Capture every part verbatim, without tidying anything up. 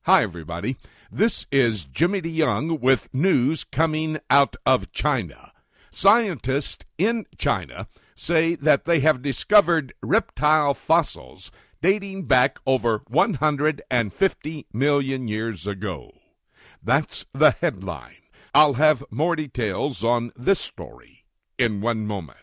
Hi, everybody. This is Jimmy DeYoung with news coming out of China. Scientists in China say that they have discovered reptile fossils dating back over one hundred fifty million years ago. That's the headline. I'll have more details on this story in one moment.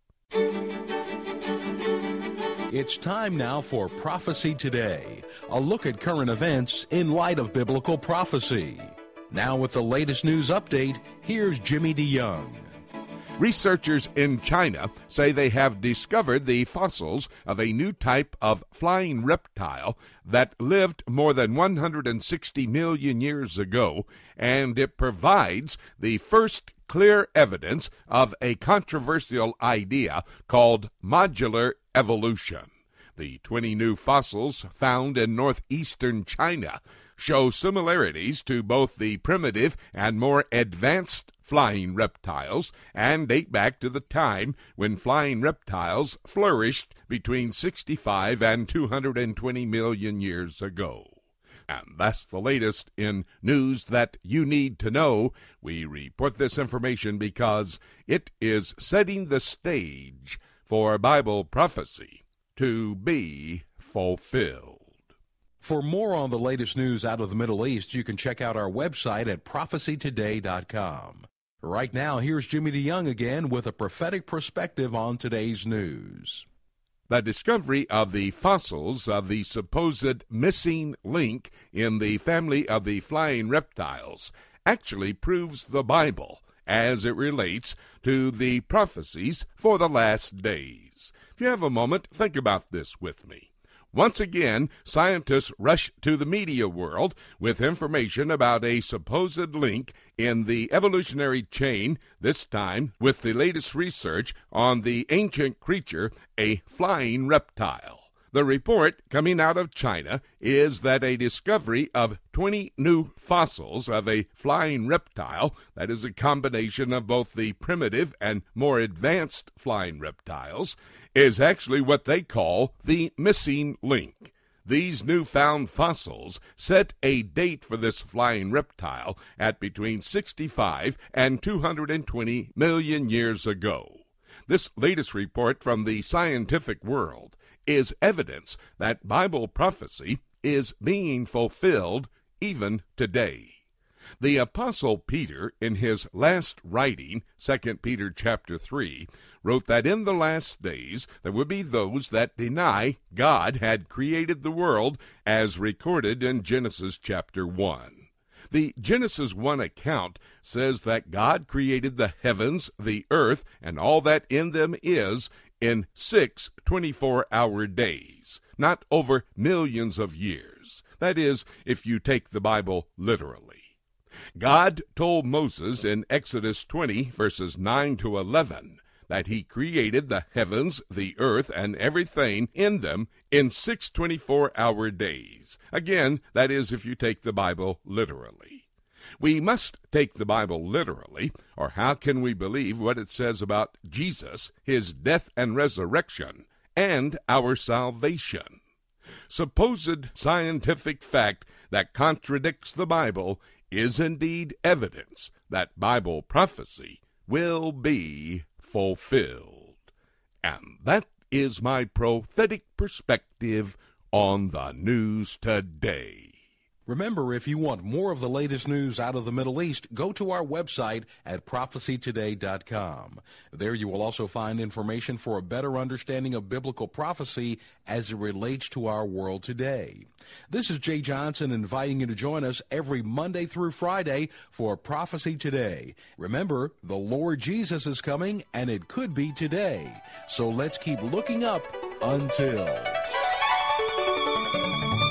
It's time now for Prophecy Today, a look at current events in light of biblical prophecy. Now with the latest news update, here's Jimmy DeYoung. Researchers in China say they have discovered the fossils of a new type of flying reptile that lived more than one hundred sixty million years ago, and it provides the first clear evidence of a controversial idea called modular evolution. The twenty new fossils found in northeastern China show similarities to both the primitive and more advanced flying reptiles and date back to the time when flying reptiles flourished between sixty-five and two hundred twenty million years ago. And that's the latest in news that you need to know. We report this information because it is setting the stage for Bible prophecy to be fulfilled. For more on the latest news out of the Middle East, you can check out our website at prophecy today dot com. Right now, here's Jimmy DeYoung again with a prophetic perspective on today's news. The discovery of the fossils of the supposed missing link in the family of the flying reptiles actually proves the Bible as it relates to the prophecies for the last days. If you have a moment, think about this with me. Once again, scientists rush to the media world with information about a supposed link in the evolutionary chain, this time with the latest research on the ancient creature, a flying reptile. The report coming out of China is that a discovery of twenty new fossils of a flying reptile, that is a combination of both the primitive and more advanced flying reptiles, is actually what they call the missing link. These newfound fossils set a date for this flying reptile at between sixty-five and two hundred twenty million years ago. This latest report from the scientific world is evidence that Bible prophecy is being fulfilled even today. The Apostle Peter, in his last writing, Second Peter chapter three, wrote that in the last days there would be those that deny God had created the world as recorded in Genesis chapter one. The Genesis one account says that God created the heavens, the earth, and all that in them is in six twenty-four hour days, not over millions of years. That is, if you take the Bible literally. God told Moses in Exodus twenty, verses nine to eleven, that he created the heavens, the earth, and everything in them in six twenty-four hour days. Again, that is if you take the Bible literally. We must take the Bible literally, or how can we believe what it says about Jesus, his death and resurrection, and our salvation? Supposed scientific fact that contradicts the Bible is indeed evidence that Bible prophecy will be fulfilled. And that is my prophetic perspective on the news today. Remember, if you want more of the latest news out of the Middle East, go to our website at prophecy today dot com. There you will also find information for a better understanding of biblical prophecy as it relates to our world today. This is Jay Johnson inviting you to join us every Monday through Friday for Prophecy Today. Remember, the Lord Jesus is coming, and it could be today. So let's keep looking up until...